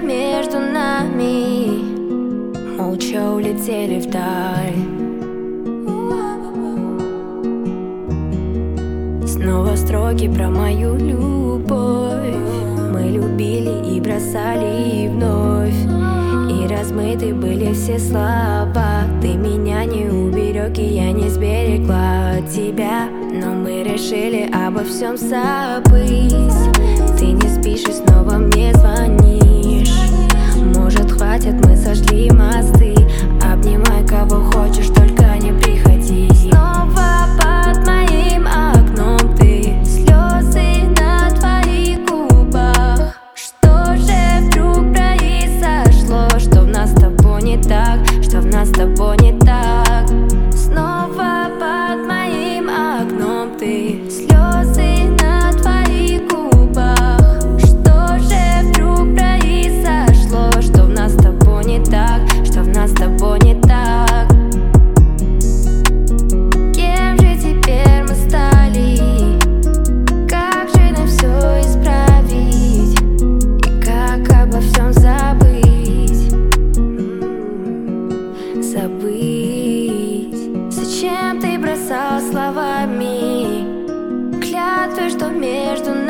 между нами молча улетели вдаль. Снова строки про мою любовь. Мы любили и бросали и вновь, и размыты были все слова. Ты меня не уберег, и я не сберегла тебя. Но мы решили обо всем забыть. Ты не спишь и снова мне звонишь. Может, хватит, мы сожгли мосты. Обнимай кого хочешь, только не приходи. Снова под моим окном ты, слезы на твоих губах. Что же вдруг произошло? Что в нас с тобой не так? Что в нас с тобой не так? Снова под моим окном ты, слезы на твоих губах. Что же вдруг произошло? Что в нас с тобой не так? Что в нас с тобой не так? Кем же теперь мы стали? Как же нам все исправить? И как обо всем забыть? Забыть. Зачем ты бросал словами клятвы, что между